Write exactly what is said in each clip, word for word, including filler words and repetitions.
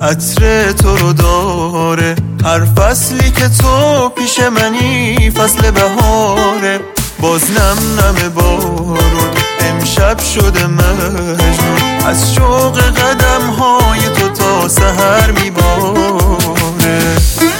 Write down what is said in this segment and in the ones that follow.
عطر تو رو داره، هر فصلی که تو پیش منی فصل بهاره. باز نم نم بارون امشب شده مجنون، از شوق قدم های تو تا سحر میباره.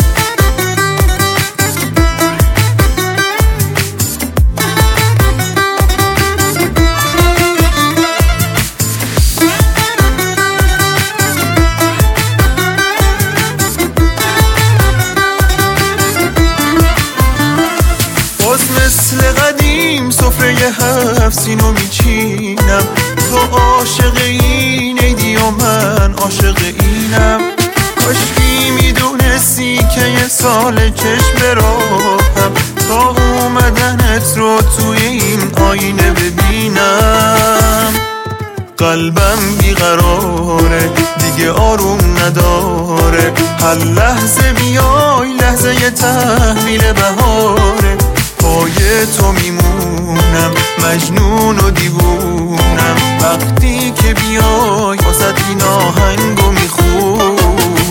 مثل قدیم سفره هفت سینو میچینم، تو عاشق این ایدی و من عاشق اینم. کاشکی میدونستی که یه سال چشم براهم، تا اومدنت رو توی این آینه ببینم. قلبم بیقراره دیگه آروم نداره، هر لحظه بیای لحظه ی تحویل بهاره. پای تو میمونم مجنون و دیوونم، وقتی که بیای واسه این آهنگو میخونم.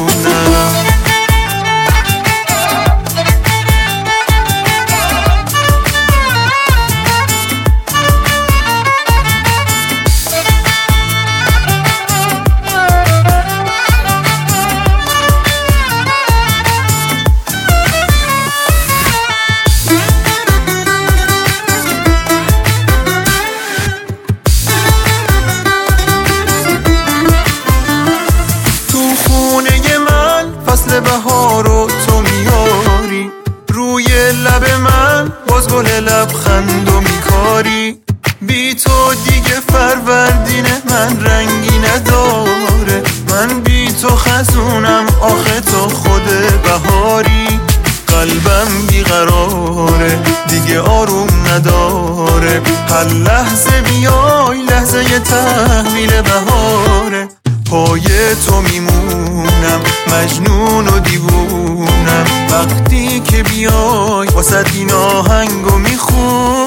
فصل بهارو تو میاری، روی لب من باز گل لبخندو میکاری. بی تو دیگه فروردین من رنگی نداره، من بی تو خزونم آخه تو خود بهاری. قلبم بیقراره دیگه آروم نداره، هر لحظه بیای لحظه ی تحویل بهاره. پای تو میمونم مجنون و دیوونم، وقتی که بیای واسه این آهنگو میخونم.